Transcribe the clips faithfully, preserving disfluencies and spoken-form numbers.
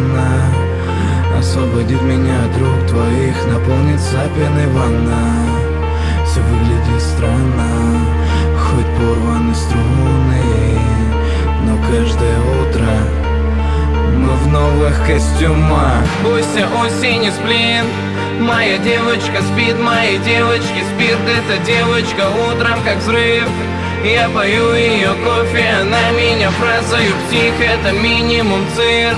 странно. Освободит меня от рук твоих, наполнится пеной ванна. Все выглядит странно, хоть порваны струны, но каждое утро мы в новых костюмах. Бойся осени, сплин. Моя девочка спит, моей девочке спит эта девочка утром как взрыв. Я пою ее кофе, она меня фразою псих, это минимум цирк.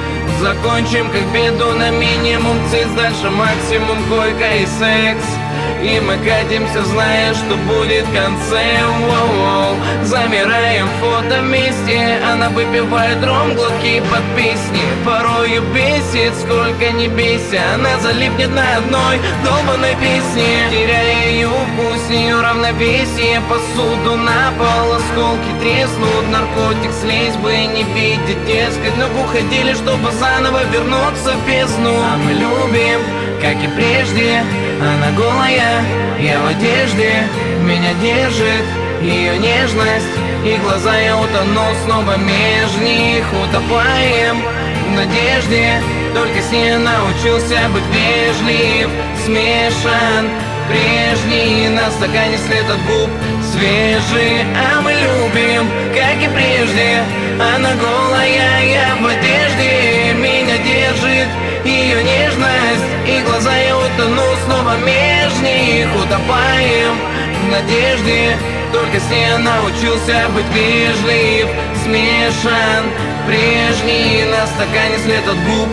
Закончим как беду на минимум цис, дальше максимум койка и секс. И мы катимся, зная, что будет в конце. Воу-воу. Замираем фото вместе, она выпивает ром, глотки под песни. Порою бесит, сколько не бейся, она залипнет на одной долбанной песне. Теряя юбку, с нее равновесие, посуду на пол, осколки треснут. Наркотик слезь бы не видеть, дескать, но уходили, чтобы заново вернуться в бездну. А мы любим, как и прежде. Она голая, я в одежде, меня держит ее нежность. И глаза я утону снова меж них, утопаем в надежде. Только с ней научился быть вежлив, смешан прежний, на стакане след от губ свежий. А мы любим, как и прежде. Она голая, я в одежде, меня держит ее нежность. И глаза я утону снова меж них, утопаем в надежде. Только с ней научился быть вежлив, смешан прежний, на стакане след от губ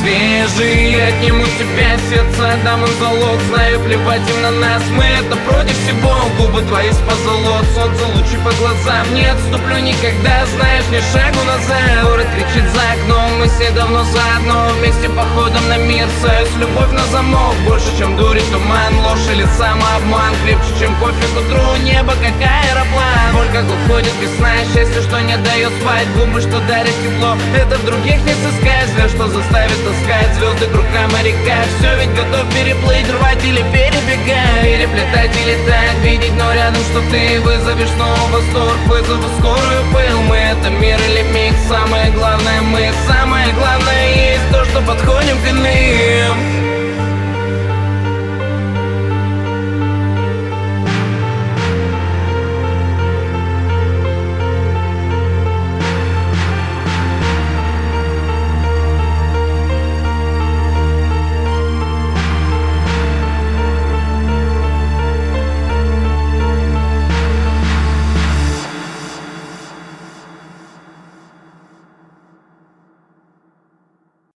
свежий. Я отниму себя сердце, отдам им залог, знаю, плевать им на нас, мы это против всего. Губы твои с позолот, солнце лучи по глазам, не отступлю никогда, знаешь, ни шагу назад. Город кричит за окном, мы все давно заодно, вместе походом на мир, союз, любовь на замок. Больше, чем дури, туман, ложь или самообман, крепче, чем кофе к утру, небо как аэроплан. Боль, как уходит весна, счастье, что не дает спать, губы, что дарят тепло, это в других не сыскать. Взгляд, что заставит таскать звезды к рукам моряка. Все ведь готов переплыть, рвать или перебегать, переплетать и летать, видеть, но рядом, что ты вызовешь снова восторг, вызову скорую пыл. Мы это мир или миг, самое главное мы, самое главное есть